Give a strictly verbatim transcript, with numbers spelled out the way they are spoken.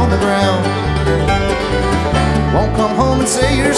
on the ground. Won't come home and say you're